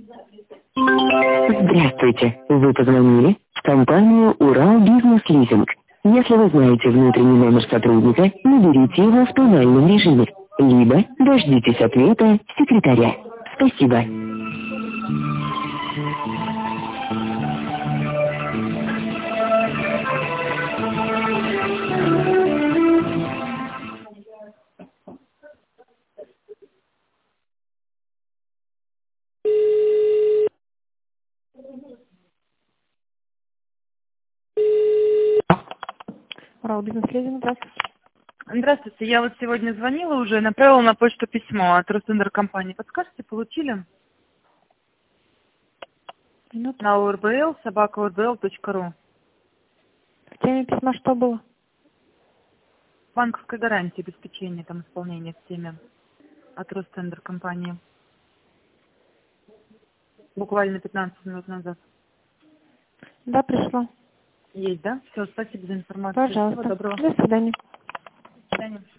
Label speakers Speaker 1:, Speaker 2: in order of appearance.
Speaker 1: Здравствуйте. Вы позвонили в компанию «Урал Бизнес Лизинг». Если вы знаете внутренний номер сотрудника, наберите его в тональном режиме, либо дождитесь ответа секретаря. Спасибо. Урал Бизнес Лизинг, здравствуйте.
Speaker 2: Здравствуйте, я вот сегодня звонила уже, направила на почту письмо от Ростендер компании. Подскажите, получили?
Speaker 1: Минуту.
Speaker 2: На url, @urbl.ru.
Speaker 1: В теме письма что было?
Speaker 2: Банковская гарантия обеспечения там исполнения в теме от Ростендер компании. Буквально 15 минут назад.
Speaker 1: Да, пришло.
Speaker 2: Есть, да? Все, спасибо за информацию. Всего
Speaker 1: Пожалуйста.
Speaker 2: доброго.
Speaker 1: До свидания.
Speaker 2: До свидания.